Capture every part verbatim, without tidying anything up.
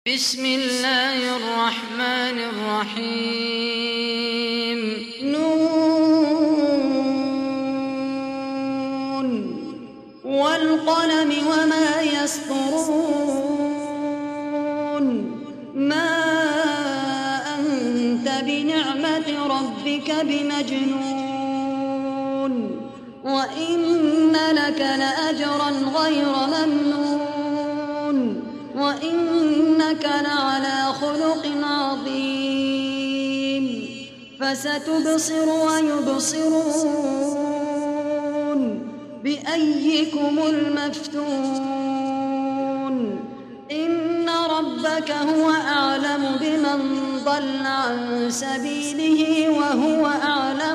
بسم الله الرحمن الرحيم نون والقلم وما يسطرون ما أنت بنعمة ربك بمجنون وإن لك لأجرا غير ممنون وإنك لعلى خلق عظيم فستبصر ويبصرون بأيكم المفتون إن ربك هو أعلم بمن ضل عن سبيله وهو أعلم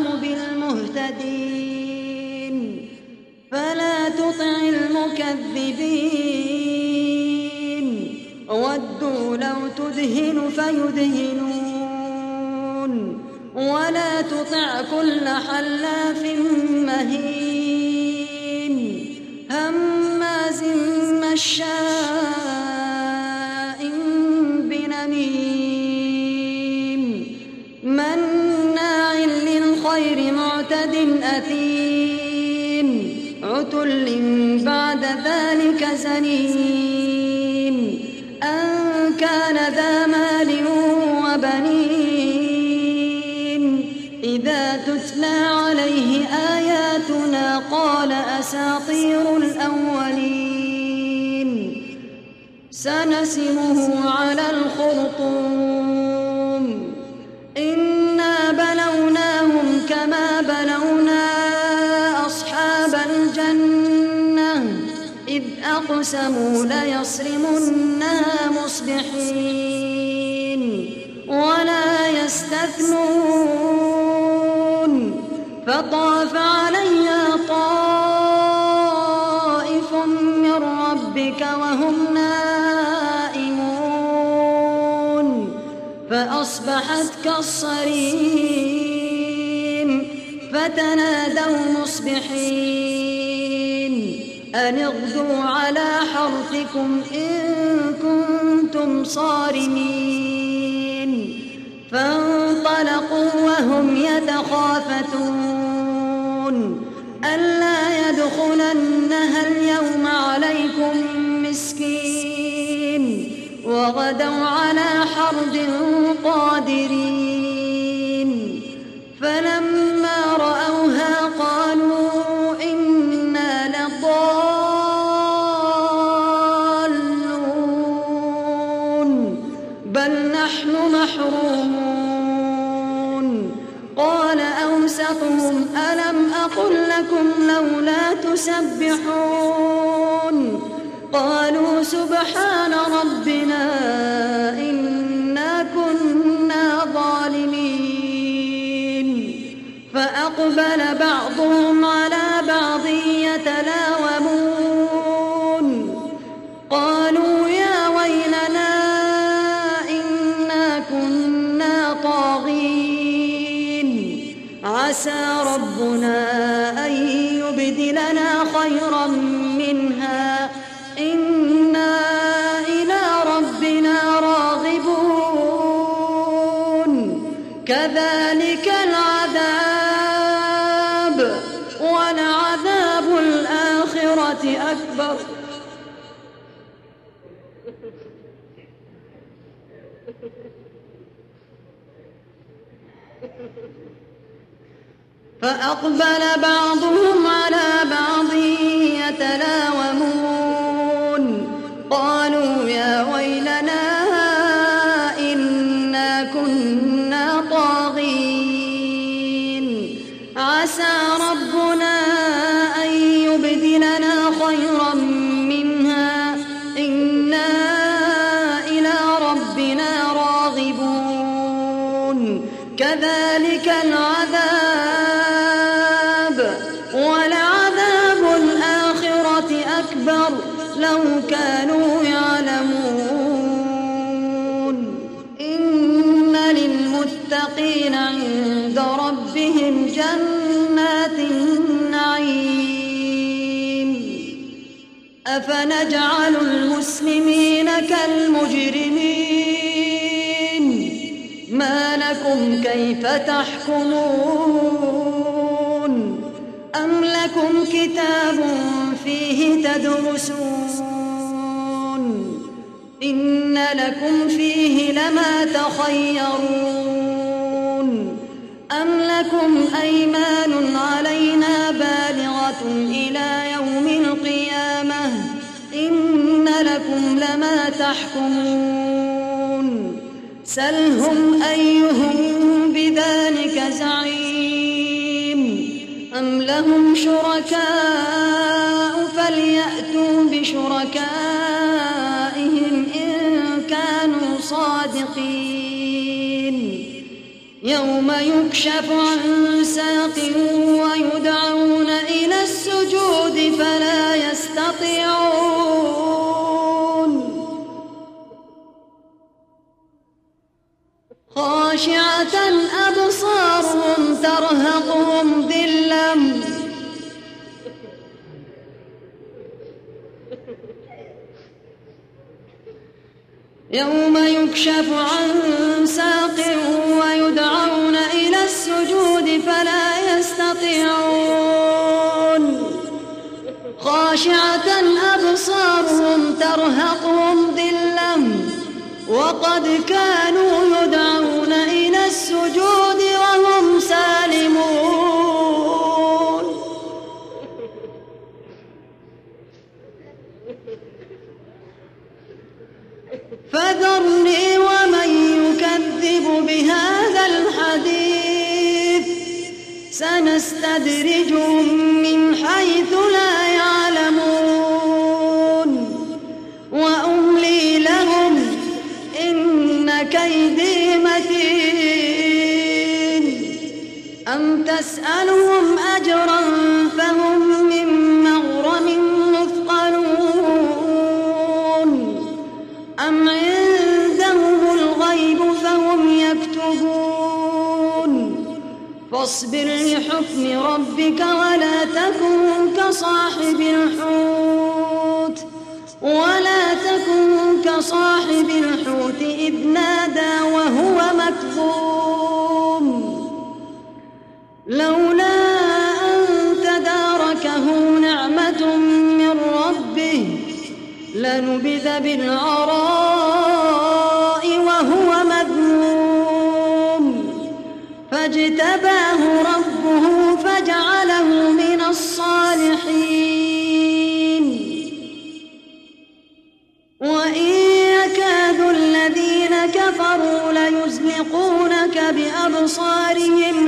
بالمهتدين فلا تطع المكذبين ودوا لو تدهن فيدهنون ولا تطع كل حلاف مهين هماز مشاء بنميم مناع للخير معتد أثيم عتل بعد ذلك زنيم أن كان ذا مال وبنين إذا تتلى عليه آياتنا قال أساطير الأولين سنسمه على الخرطوم إنا بلوناهم كما بلونا أصحاب الجنة إذ أقسموا ليصرمنها مصبحين ولا يستثنون فطاف عليها طائف من ربك وهم نائمون فأصبحت كالصريم فتنادوا مصبحين أن اغدوا على حرثكم إن كنتم صارمين فانطلقوا وهم يتخافتون ألا يدخلنها اليوم عليكم مسكين وغدوا على حرد قادرين فلما رأوها قالوا إنا لضالون بل نحن محرومون قال أوسطهم ألم أقل لكم لولا تسبحون قالوا سبحان ربنا إنا كنا ظالمين فأقبل بعضهم على بعض يتلاومون قالوا يا ويلنا إنا كنا طاغين عسى ربنا أن يبدلنا خيرا منها إنا إلى ربنا راغبون كذلك العذاب ولعذاب الآخرة أكبر فأقبل بعضهم على بعض يتلاومون قالوا يا ويلنا إنا كنا طاغين عسى ربنا أن يبدلنا خيرا منها إنا إلى ربنا راغبون كذلك العذاب ولعذاب الآخرة أكبر لو كانوا يعلمون إن للمتقين عند ربهم جنات النعيم أفنجعل المسلمين كالمجرمين لكم كيف تحكمون أم لكم كتاب فيه تدرسون إن لكم فيه لما تخيرون أم لكم أيمان علينا بالغة إلى يوم القيامة إن لكم لما تحكمون سلهم أيهم بذلك زعيم أم لهم شركاء فليأتوا بشركائهم إن كانوا صادقين يوم يكشف عن ساق ويدعون إلى السجود فلا يستطيعون خاشعة أبصارهم ترهقهم ذلة يوم يكشف عن ساق ويدعون إلى السجود فلا يستطيعون خاشعة أبصارهم ترهقهم ذلة وقد كانوا يدعون إلى السجود وهم سالمون فذرني ومن يكذب بهذا الحديث سنستدرجهم من حيث لا يعلمون وأملي لهم إن كيدي متين أم تسألهم أجرا فهم من مغرم مثقلون أم عندهم الغيب فهم يكتبون فاصبر لحكم ربك ولا تكن كصاحب الحوت ولا تكن كصاحب الحوت إذ نادى وهو مكظوم لولا أن تداركه نعمة من ربه لنبذ بالعراء وهو مذموم فاجتباه ربه فجعله من الصالحين وإن يكاد الذين كفروا ليزلقونك بأبصارهم